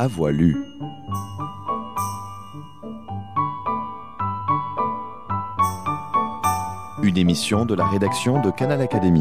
à voix lue. Une émission de la rédaction de Canal Académie.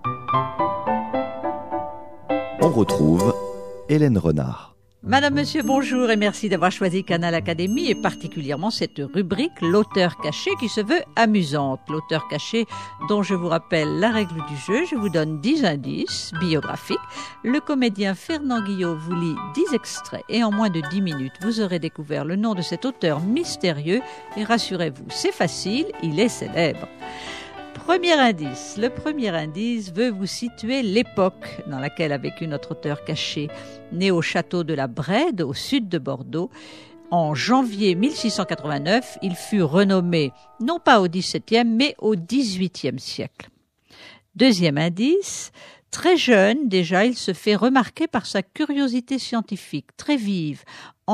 On retrouve Hélène Renard. Madame, Monsieur, bonjour et merci d'avoir choisi Canal Académie et particulièrement cette rubrique L'auteur caché qui se veut amusante. L'auteur caché dont je vous rappelle la règle du jeu, je vous donne 10 indices biographiques. Le comédien Fernand Guillot vous lit 10 extraits et en moins de 10 minutes, vous aurez découvert le nom de cet auteur mystérieux et rassurez-vous, c'est facile, il est célèbre. Premier indice. Le premier indice veut vous situer l'époque dans laquelle a vécu notre auteur caché. Né au château de la Brède, au sud de Bordeaux, en janvier 1689, il fut renommé non pas au XVIIe, mais au XVIIIe siècle. Deuxième indice. Très jeune, déjà, il se fait remarquer par sa curiosité scientifique, très vive. En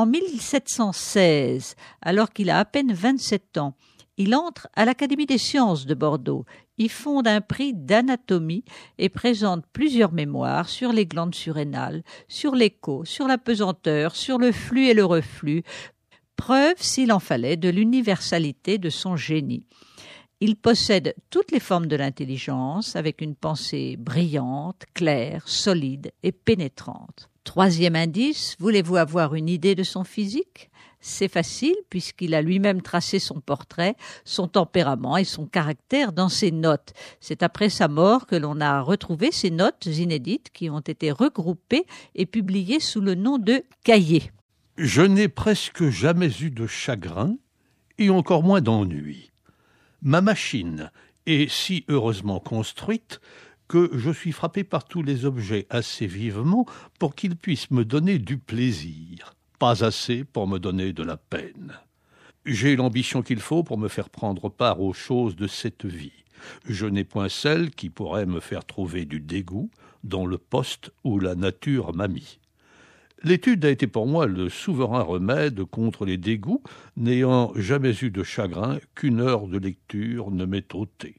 1716, alors qu'il a à peine 27 ans, il entre à l'Académie des sciences de Bordeaux. Il fonde un prix d'anatomie et présente plusieurs mémoires sur les glandes surrénales, sur l'écho, sur la pesanteur, sur le flux et le reflux. Preuve, s'il en fallait, de l'universalité de son génie. Il possède toutes les formes de l'intelligence avec une pensée brillante, claire, solide et pénétrante. Troisième indice, voulez-vous avoir une idée de son physique ? C'est facile puisqu'il a lui-même tracé son portrait, son tempérament et son caractère dans ses notes. C'est après sa mort que l'on a retrouvé ces notes inédites qui ont été regroupées et publiées sous le nom de cahiers. Je n'ai presque jamais eu de chagrin et encore moins d'ennui. Ma machine est si heureusement construite que je suis frappé par tous les objets assez vivement pour qu'ils puissent me donner du plaisir. Pas assez pour me donner de la peine. J'ai l'ambition qu'il faut pour me faire prendre part aux choses de cette vie. Je n'ai point celle qui pourrait me faire trouver du dégoût dans le poste où la nature m'a mis. L'étude a été pour moi le souverain remède contre les dégoûts, n'ayant jamais eu de chagrin qu'une heure de lecture ne m'ait ôté.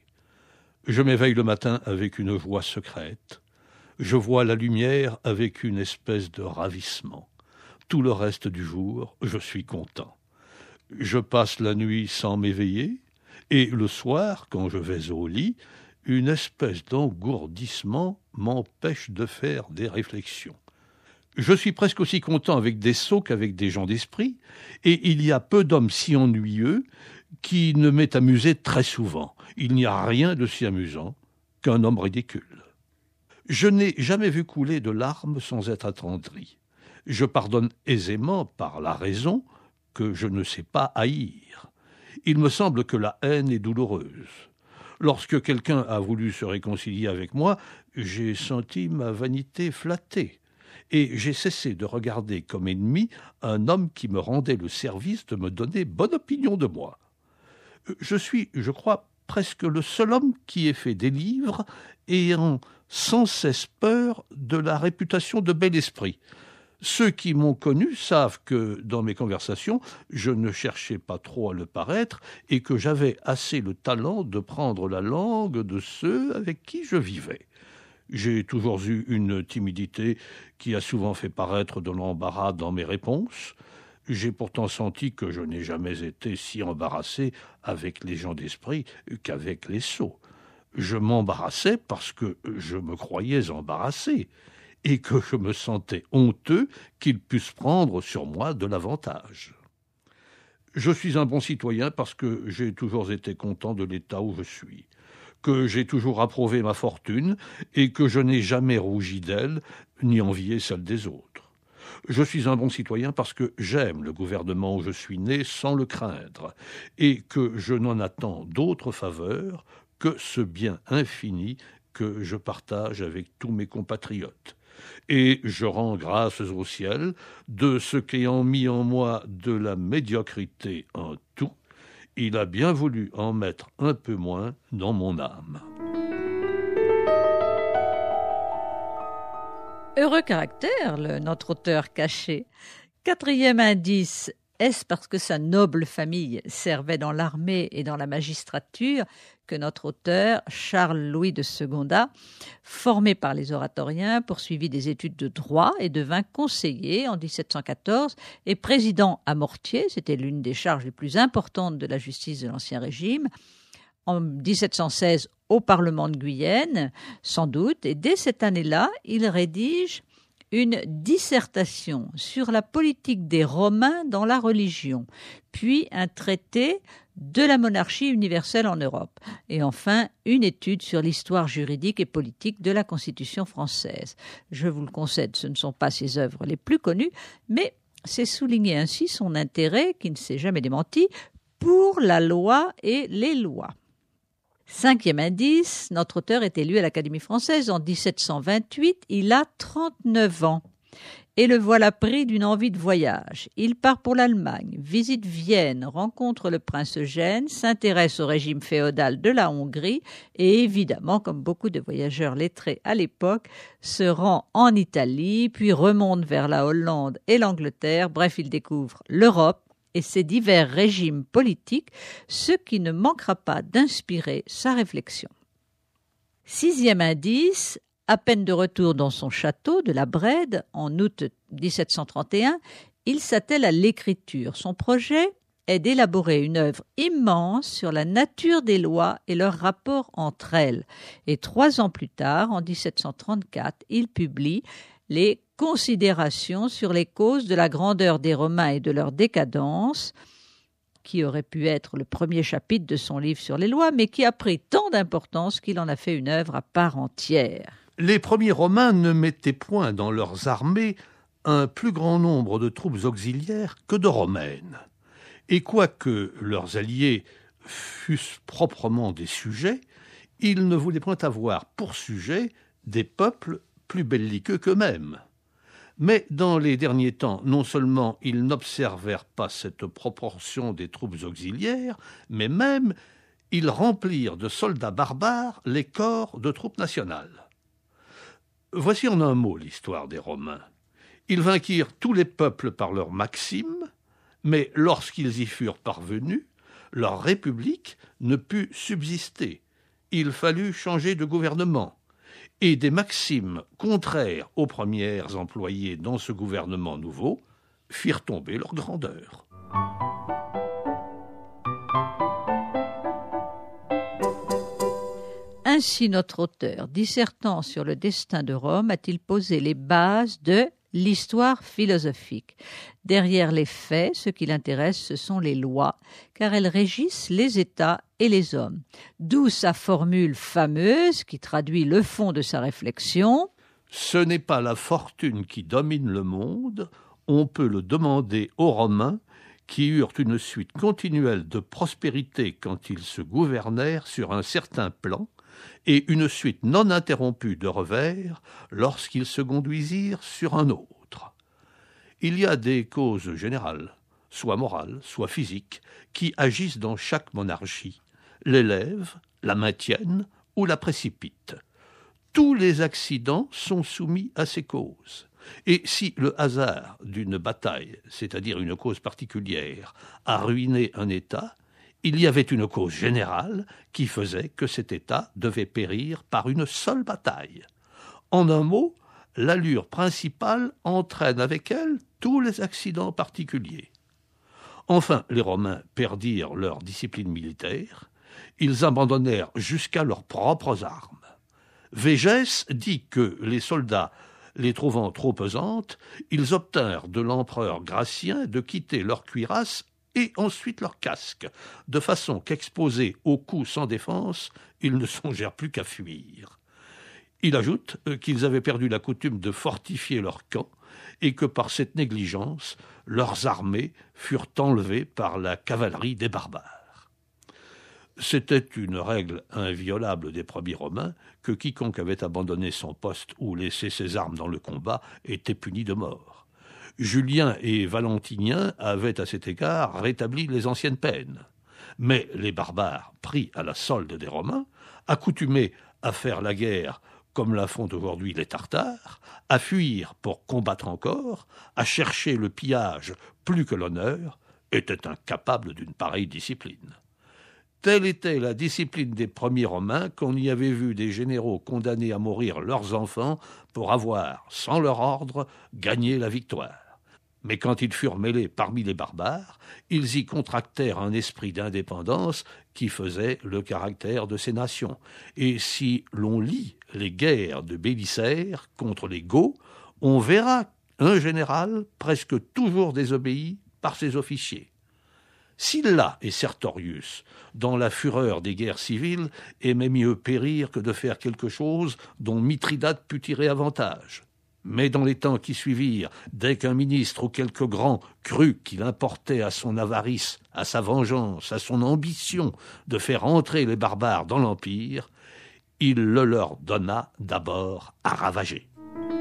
Je m'éveille le matin avec une joie secrète. Je vois la lumière avec une espèce de ravissement. Tout le reste du jour, je suis content. Je passe la nuit sans m'éveiller, et le soir, quand je vais au lit, une espèce d'engourdissement m'empêche de faire des réflexions. Je suis presque aussi content avec des sots qu'avec des gens d'esprit, et il y a peu d'hommes si ennuyeux qui ne m'aient amusé très souvent. Il n'y a rien de si amusant qu'un homme ridicule. Je n'ai jamais vu couler de larmes sans être attendri. Je pardonne aisément par la raison que je ne sais pas haïr. Il me semble que la haine est douloureuse. Lorsque quelqu'un a voulu se réconcilier avec moi, j'ai senti ma vanité flattée, et j'ai cessé de regarder comme ennemi un homme qui me rendait le service de me donner bonne opinion de moi. Je suis, je crois, presque le seul homme qui ait fait des livres ayant sans cesse peur de la réputation de bel esprit. Ceux qui m'ont connu savent que, dans mes conversations, je ne cherchais pas trop à le paraître et que j'avais assez le talent de prendre la langue de ceux avec qui je vivais. J'ai toujours eu une timidité qui a souvent fait paraître de l'embarras dans mes réponses. J'ai pourtant senti que je n'ai jamais été si embarrassé avec les gens d'esprit qu'avec les sots. Je m'embarrassais parce que je me croyais embarrassé, et que je me sentais honteux qu'ils puissent prendre sur moi de l'avantage. Je suis un bon citoyen parce que j'ai toujours été content de l'état où je suis, que j'ai toujours approuvé ma fortune et que je n'ai jamais rougi d'elle ni envié celle des autres. Je suis un bon citoyen parce que j'aime le gouvernement où je suis né sans le craindre et que je n'en attends d'autre faveur que ce bien infini que je partage avec tous mes compatriotes. Et je rends grâces au ciel de ce qu'ayant mis en moi de la médiocrité en tout, il a bien voulu en mettre un peu moins dans mon âme. Heureux caractère, notre auteur caché. Quatrième indice, Est-ce parce que sa noble famille servait dans l'armée et dans la magistrature que notre auteur, Charles-Louis de Secondat, formé par les oratoriens, poursuivit des études de droit et devint conseiller en 1714 et président à Mortier, c'était l'une des charges les plus importantes de la justice de l'Ancien Régime, en 1716 au Parlement de Guyenne, sans doute, et dès cette année-là, il rédige une dissertation sur la politique des Romains dans la religion, puis un traité de la monarchie universelle en Europe, et enfin une étude sur l'histoire juridique et politique de la Constitution française. Je vous le concède, ce ne sont pas ses œuvres les plus connues, mais c'est souligner ainsi son intérêt, qui ne s'est jamais démenti, pour la loi et les lois. 5e indice, notre auteur est élu à l'Académie française en 1728, il a 39 ans. Et le voilà pris d'une envie de voyage. Il part pour l'Allemagne, visite Vienne, rencontre le prince Eugène, s'intéresse au régime féodal de la Hongrie et évidemment, comme beaucoup de voyageurs lettrés à l'époque, se rend en Italie, puis remonte vers la Hollande et l'Angleterre. Bref, il découvre l'Europe et ses divers régimes politiques, ce qui ne manquera pas d'inspirer sa réflexion. 6e indice, à peine de retour dans son château de la Brède, en août 1731, il s'attelle à l'écriture. Son projet est d'élaborer une œuvre immense sur la nature des lois et leur rapport entre elles. Et 3 ans plus tard, en 1734, il publie les Considérations sur les causes de la grandeur des Romains et de leur décadence, qui aurait pu être le premier chapitre de son livre sur les lois, mais qui a pris tant d'importance qu'il en a fait une œuvre à part entière. Les premiers Romains ne mettaient point dans leurs armées un plus grand nombre de troupes auxiliaires que de romaines. Et quoique leurs alliés fussent proprement des sujets, ils ne voulaient point avoir pour sujet des peuples plus belliqueux qu'eux-mêmes. Mais dans les derniers temps, non seulement ils n'observèrent pas cette proportion des troupes auxiliaires, mais même ils remplirent de soldats barbares les corps de troupes nationales. Voici en un mot l'histoire des Romains. Ils vainquirent tous les peuples par leurs maximes, mais lorsqu'ils y furent parvenus, leur république ne put subsister. Il fallut changer de gouvernement. Et des maximes contraires aux premières employées dans ce gouvernement nouveau firent tomber leur grandeur. Ainsi notre auteur, dissertant sur le destin de Rome, a-t-il posé les bases de l'histoire philosophique. Derrière les faits, ce qui l'intéresse, ce sont les lois, car elles régissent les États et les hommes. D'où sa formule fameuse qui traduit le fond de sa réflexion. Ce n'est pas la fortune qui domine le monde, on peut le demander aux Romains qui eurent une suite continuelle de prospérité quand ils se gouvernèrent sur un certain plan, et une suite non interrompue de revers lorsqu'ils se conduisirent sur un autre. Il y a des causes générales, soit morales, soit physiques, qui agissent dans chaque monarchie, l'élèvent, la maintiennent ou la précipitent. Tous les accidents sont soumis à ces causes. Et si le hasard d'une bataille, c'est-à-dire une cause particulière, a ruiné un État, il y avait une cause générale qui faisait que cet État devait périr par une seule bataille. En un mot, l'allure principale entraîne avec elle tous les accidents particuliers. Enfin, les Romains perdirent leur discipline militaire, ils abandonnèrent jusqu'à leurs propres armes. Végès dit que les soldats, les trouvant trop pesantes, ils obtinrent de l'empereur Gratien de quitter leur cuirasse et ensuite leur casque, de façon qu'exposés aux coups sans défense, ils ne songèrent plus qu'à fuir. Il ajoute qu'ils avaient perdu la coutume de fortifier leur camp et que par cette négligence, leurs armées furent enlevées par la cavalerie des barbares. C'était une règle inviolable des premiers Romains que quiconque avait abandonné son poste ou laissé ses armes dans le combat était puni de mort. Julien et Valentinien avaient à cet égard rétabli les anciennes peines. Mais les barbares, pris à la solde des Romains, accoutumés à faire la guerre comme la font aujourd'hui les Tartares, à fuir pour combattre encore, à chercher le pillage plus que l'honneur, était incapable d'une pareille discipline. Telle était la discipline des premiers Romains qu'on y avait vu des généraux condamnés à mourir leurs enfants pour avoir, sans leur ordre, gagné la victoire. Mais quand ils furent mêlés parmi les barbares, ils y contractèrent un esprit d'indépendance qui faisait le caractère de ces nations. Et si l'on lit les guerres de Bélicère contre les Goths, on verra un général presque toujours désobéi par ses officiers. Sylla et Sertorius, dans la fureur des guerres civiles, aimaient mieux périr que de faire quelque chose dont Mithridate put tirer avantage. Mais dans les temps qui suivirent, dès qu'un ministre ou quelque grand crut qu'il importait à son avarice, à sa vengeance, à son ambition de faire entrer les barbares dans l'Empire, il le leur donna d'abord à ravager.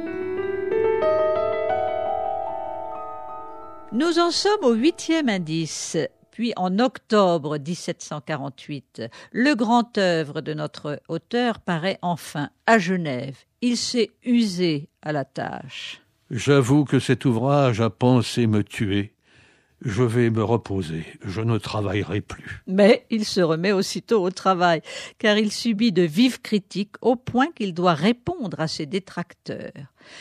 Nous en sommes au 8e indice. Puis en octobre 1748, le grand œuvre de notre auteur paraît enfin à Genève. Il s'est usé à la tâche. J'avoue que cet ouvrage a pensé me tuer. Je vais me reposer, je ne travaillerai plus. Mais il se remet aussitôt au travail, car il subit de vives critiques au point qu'il doit répondre à ses détracteurs.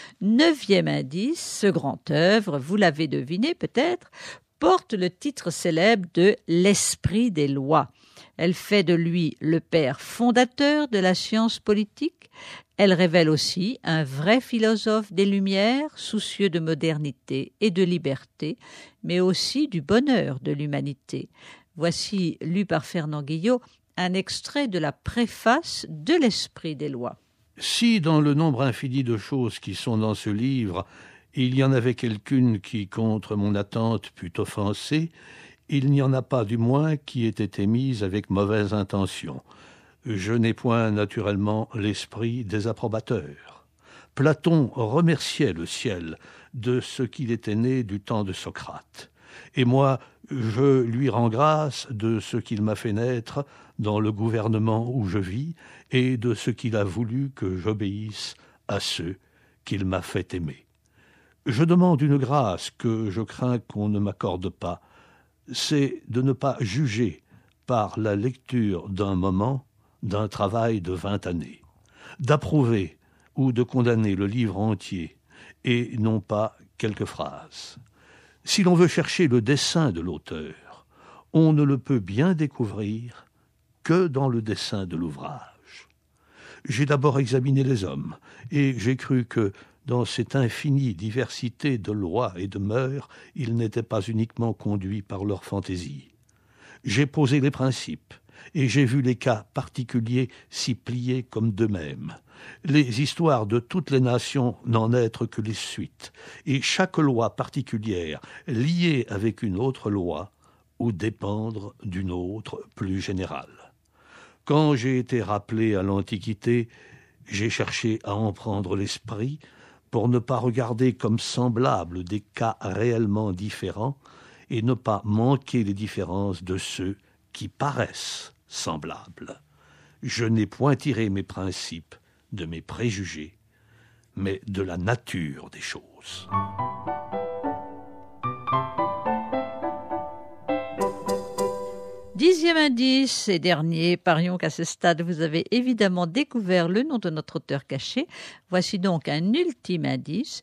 9e indice, ce grand œuvre, vous l'avez deviné peut-être, porte le titre célèbre de « L'esprit des lois ». Elle fait de lui le père fondateur de la science politique. Elle révèle aussi un vrai philosophe des Lumières, soucieux de modernité et de liberté, mais aussi du bonheur de l'humanité. Voici, lu par Fernand Guillot, un extrait de la préface de L'Esprit des lois. Si dans le nombre infini de choses qui sont dans ce livre, il y en avait quelqu'une qui, contre mon attente, put offenser, il n'y en a pas du moins qui ait été émise avec mauvaise intention. Je n'ai point naturellement l'esprit des approbateurs. Platon remerciait le ciel de ce qu'il était né du temps de Socrate. Et moi, je lui rends grâce de ce qu'il m'a fait naître dans le gouvernement où je vis et de ce qu'il a voulu que j'obéisse à ceux qu'il m'a fait aimer. Je demande une grâce que je crains qu'on ne m'accorde pas, c'est de ne pas juger par la lecture d'un moment d'un travail de 20 années, d'approuver ou de condamner le livre entier et non pas quelques phrases. Si l'on veut chercher le dessein de l'auteur, on ne le peut bien découvrir que dans le dessein de l'ouvrage. J'ai d'abord examiné les hommes et j'ai cru que dans cette infinie diversité de lois et de mœurs, ils n'étaient pas uniquement conduits par leur fantaisie. J'ai posé les principes, et j'ai vu les cas particuliers s'y plier comme d'eux-mêmes. Les histoires de toutes les nations n'en être que les suites, et chaque loi particulière liée avec une autre loi, ou dépendre d'une autre plus générale. Quand j'ai été rappelé à l'Antiquité, j'ai cherché à en prendre l'esprit, pour ne pas regarder comme semblables des cas réellement différents et ne pas manquer les différences de ceux qui paraissent semblables. Je n'ai point tiré mes principes de mes préjugés, mais de la nature des choses. Dixième indice et dernier, parions qu'à ce stade vous avez évidemment découvert le nom de notre auteur caché. Voici donc un ultime indice.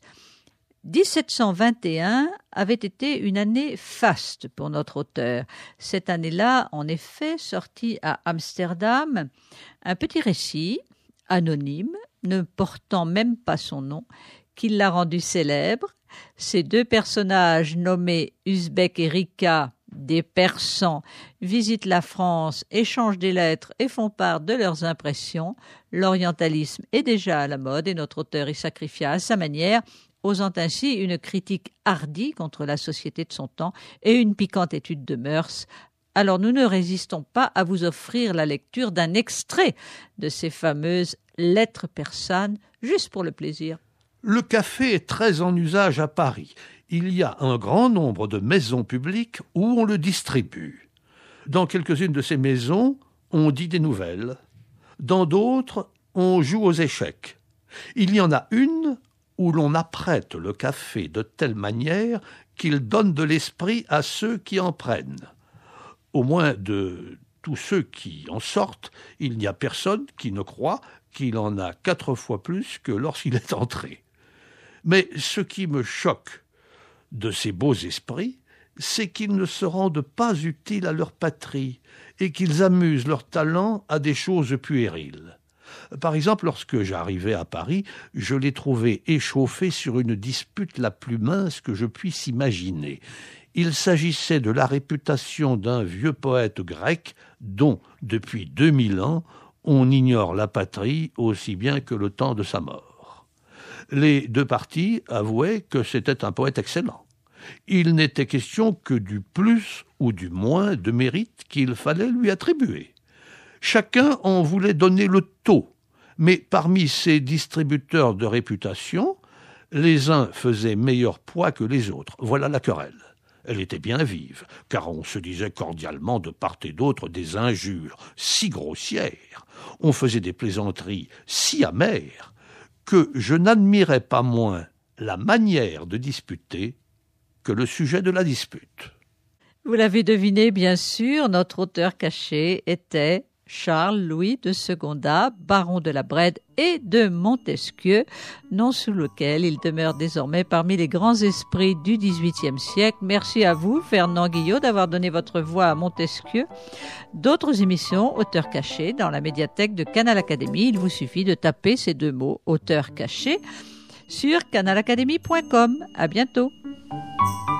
1721 avait été une année faste pour notre auteur. Cette année-là, en effet, sortit à Amsterdam un petit récit anonyme, ne portant même pas son nom, qui l'a rendu célèbre. Ces deux personnages nommés Usbek et Rika, des Persans, visitent la France, échangent des lettres et font part de leurs impressions. L'orientalisme est déjà à la mode et notre auteur y sacrifia à sa manière, osant ainsi une critique hardie contre la société de son temps et une piquante étude de mœurs. Alors nous ne résistons pas à vous offrir la lecture d'un extrait de ces fameuses lettres persanes, juste pour le plaisir. Le café est très en usage à Paris. Il y a un grand nombre de maisons publiques où on le distribue. Dans quelques-unes de ces maisons, on dit des nouvelles. Dans d'autres, on joue aux échecs. Il y en a une où l'on apprête le café de telle manière qu'il donne de l'esprit à ceux qui en prennent. Au moins de tous ceux qui en sortent, il n'y a personne qui ne croit qu'il en a 4 fois plus que lorsqu'il est entré. Mais ce qui me choque de ces beaux esprits, c'est qu'ils ne se rendent pas utiles à leur patrie et qu'ils amusent leur talent à des choses puériles. Par exemple, lorsque j'arrivai à Paris, je les trouvai échauffés sur une dispute la plus mince que je puisse imaginer. Il s'agissait de la réputation d'un vieux poète grec dont, depuis 2000 ans, on ignore la patrie aussi bien que le temps de sa mort. Les 2 parties avouaient que c'était un poète excellent. Il n'était question que du plus ou du moins de mérite qu'il fallait lui attribuer. Chacun en voulait donner le taux, mais parmi ces distributeurs de réputation, les uns faisaient meilleur poids que les autres. Voilà la querelle. Elle était bien vive, car on se disait cordialement de part et d'autre des injures si grossières, on faisait des plaisanteries si amères, que je n'admirais pas moins la manière de disputer que le sujet de la dispute. Vous l'avez deviné, bien sûr, notre auteur caché était Charles-Louis de Secondat, baron de la Brède et de Montesquieu, nom sous lequel il demeure désormais parmi les grands esprits du XVIIIe siècle. Merci à vous, Fernand Guillot, d'avoir donné votre voix à Montesquieu. D'autres émissions, Auteur caché, dans la médiathèque de Canal Académie. Il vous suffit de taper ces 2 mots, Auteur caché, sur canalacadémie.com. À bientôt.